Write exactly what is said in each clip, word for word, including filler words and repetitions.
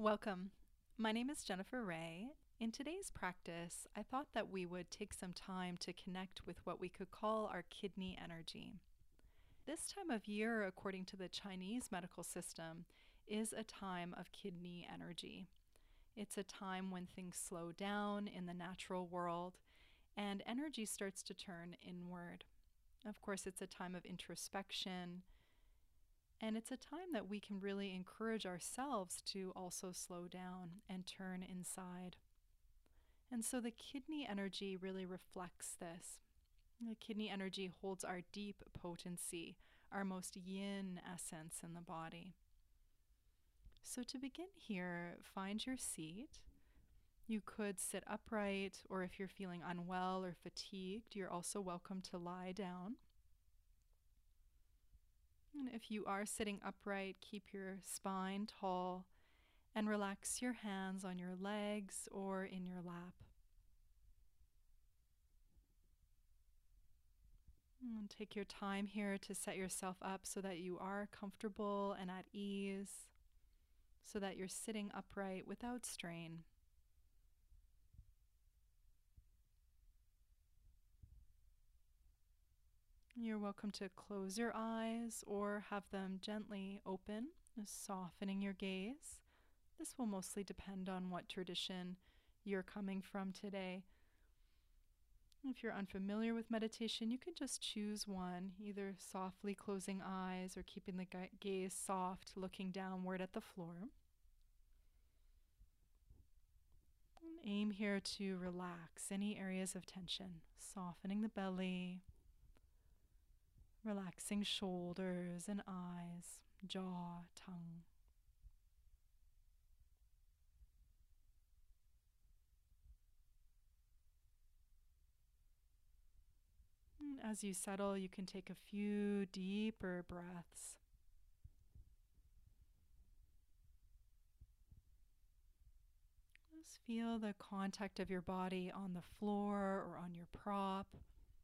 Welcome. My name is Jennifer Ray. In today's practice, I thought that we would take some time to connect with what we could call our kidney energy. This time of year, according to the Chinese medical system, is a time of kidney energy. It's a time when things slow down in the natural world and energy starts to turn inward. Of course, it's a time of introspection, and it's a time that we can really encourage ourselves to also slow down and turn inside. And so the kidney energy really reflects this. The kidney energy holds our deep potency, our most yin essence in the body. So to begin here, find your seat. You could sit upright, or if you're feeling unwell or fatigued, you're also welcome to lie down. And if you are sitting upright, keep your spine tall and relax your hands on your legs or in your lap. And take your time here to set yourself up so that you are comfortable and at ease, so that you're sitting upright without strain. You're welcome to close your eyes or have them gently open, softening your gaze. This will mostly depend on what tradition you're coming from today. If you're unfamiliar with meditation, you can just choose one, either softly closing eyes or keeping the gaze soft, looking downward at the floor. And aim here to relax any areas of tension, softening the belly, relaxing shoulders and eyes, jaw, tongue. And as you settle, you can take a few deeper breaths. Just feel the contact of your body on the floor or on your prop.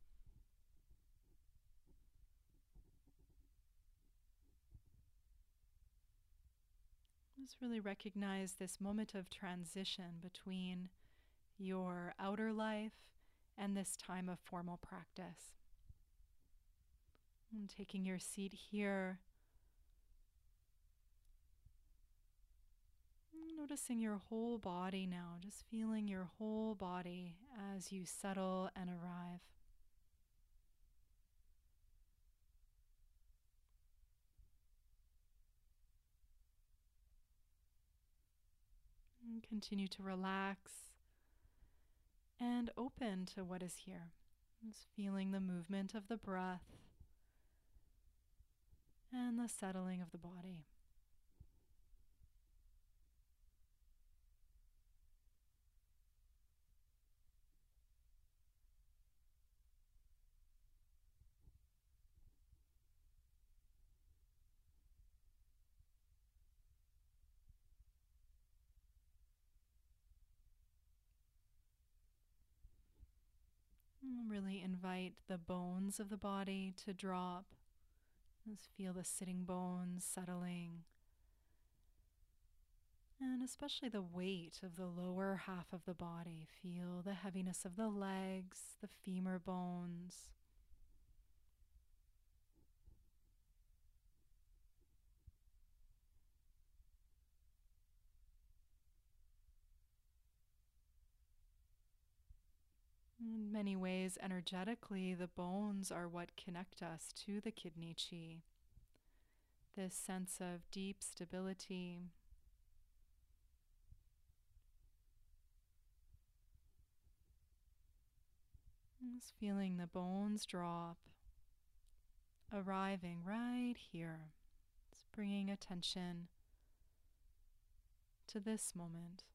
Just really recognize this moment of transition between your outer life and this time of formal practice. And taking your seat here, noticing your whole body now, just feeling your whole body as you settle and arrive. And continue to relax and open to what is here. Just feeling the movement of the breath and the settling of the body. Really invite the bones of the body to drop. Just feel the sitting bones settling. And especially the weight of the lower half of the body. Feel the heaviness of the legs, the femur bones. In many ways, energetically, the bones are what connect us to the kidney chi. This sense of deep stability. Just feeling the bones drop, arriving right here. Just bringing attention to this moment.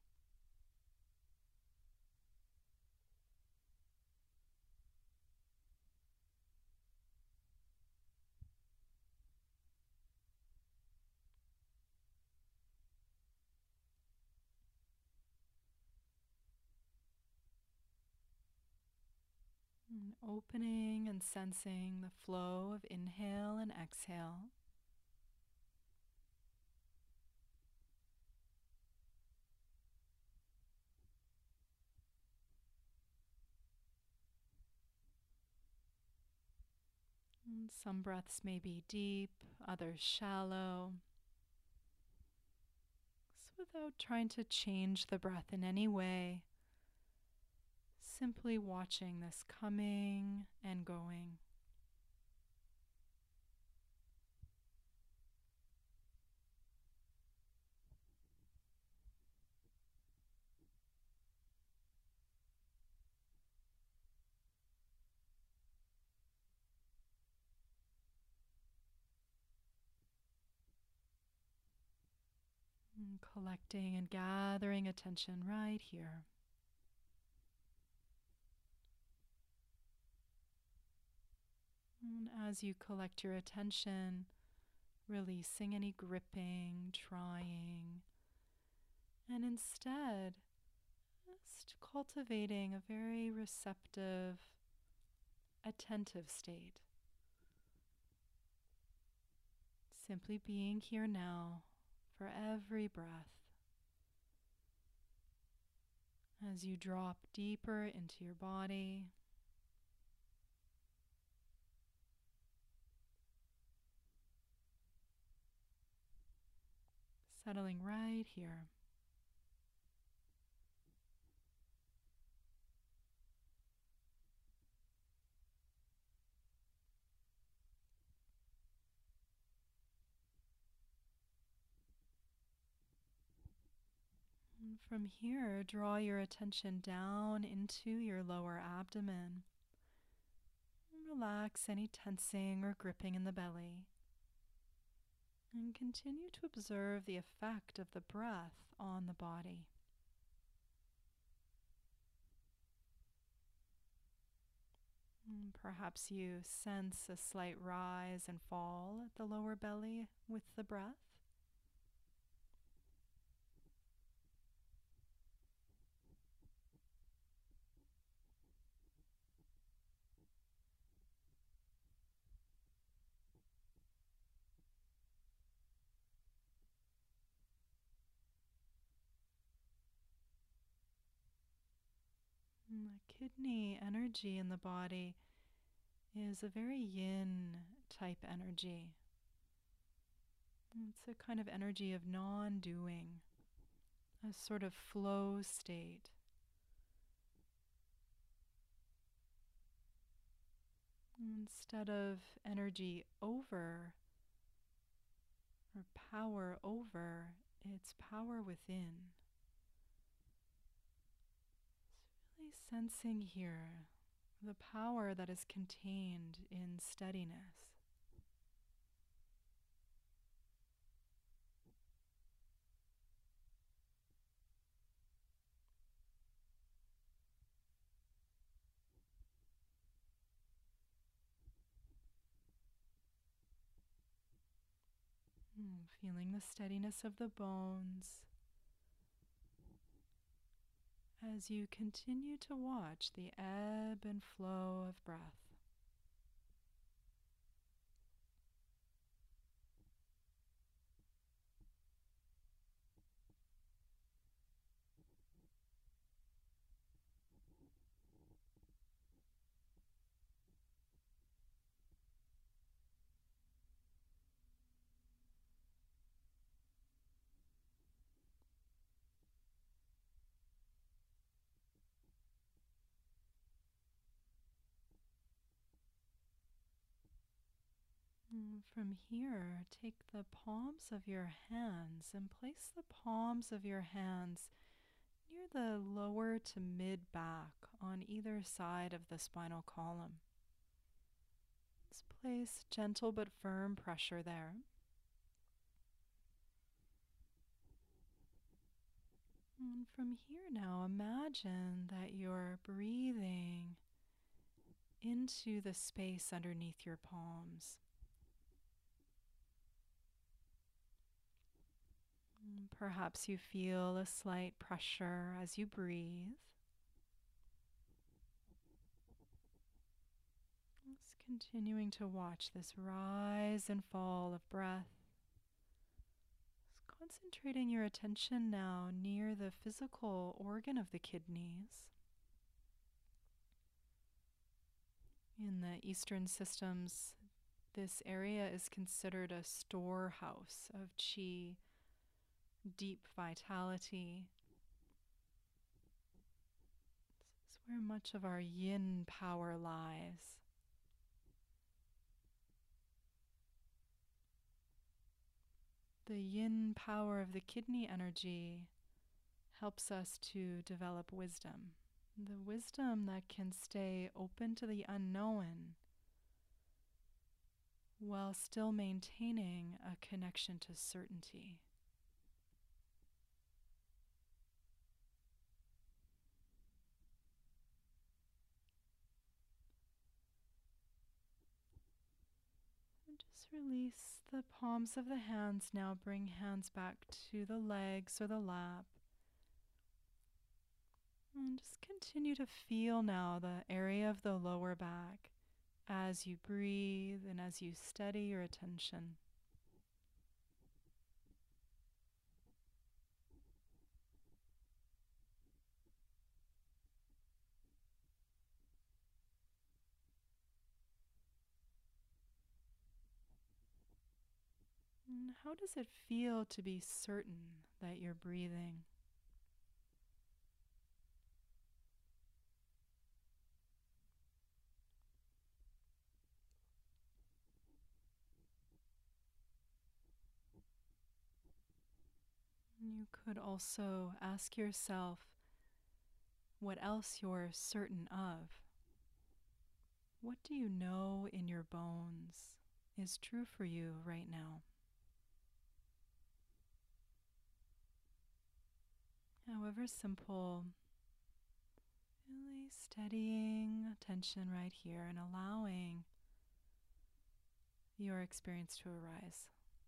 And opening and sensing the flow of inhale and exhale. And some breaths may be deep, others shallow. So without trying to change the breath in any way, simply watching this coming and going. And collecting and gathering attention right here. And as you collect your attention, releasing any gripping, trying, and instead just cultivating a very receptive, attentive state. Simply being here now for every breath. As you drop deeper into your body, settling right here. And from here, draw your attention down into your lower abdomen. Relax any tensing or gripping in the belly. And continue to observe the effect of the breath on the body. And perhaps you sense a slight rise and fall at the lower belly with the breath. And the kidney energy in the body is a very yin type energy. It's a kind of energy of non-doing, a sort of flow state. Instead of energy over or power over, it's power within. It's really sensing here the power that is contained in steadiness. Mm, feeling the steadiness of the bones as you continue to watch the ebb and flow of breath. Mm, From here, take the palms of your hands and place the palms of your hands near the lower to mid back on either side of the spinal column. Let's place gentle but firm pressure there. And from here now, imagine that you're breathing into the space underneath your palms. And perhaps you feel a slight pressure as you breathe. Just continuing to watch this rise and fall of breath. Just concentrating your attention now near the physical organ of the kidneys. In the Eastern systems, This area is considered a storehouse of qi, deep vitality. This is where much of our yin power lies. The yin power of the kidney energy helps us to develop wisdom. The wisdom that can stay open to the unknown while still maintaining a connection to certainty. And just release the palms of the hands now. Bring hands back to the legs or the lap. And just continue to feel now the area of the lower back as you breathe and as you steady your attention. And how does it feel to be certain that you're breathing? You could also ask yourself what else you're certain of. What do you know in your bones is true for you right now? However simple, really steadying attention right here and allowing your experience to arise.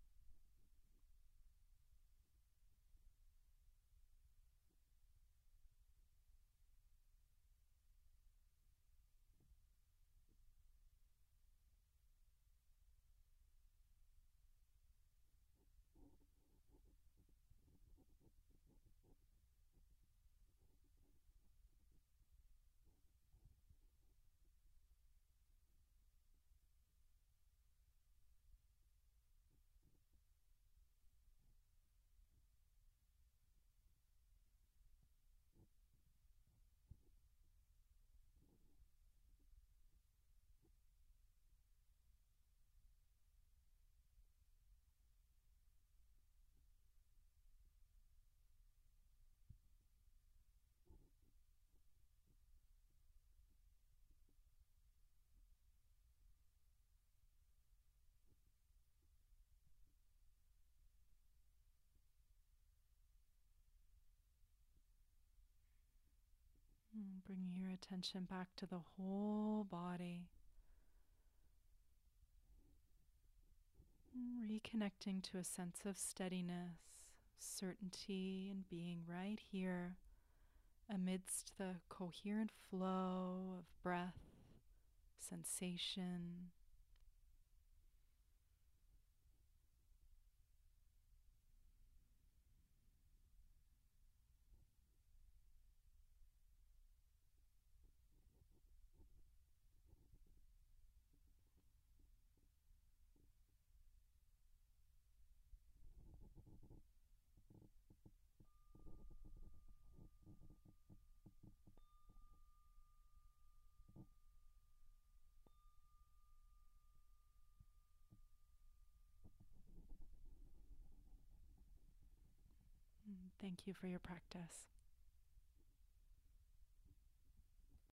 Mm, Bringing your attention back to the whole body. Mm, Reconnecting to a sense of steadiness, certainty, and being right here amidst the coherent flow of breath, sensation. Mm, Thank you for your practice.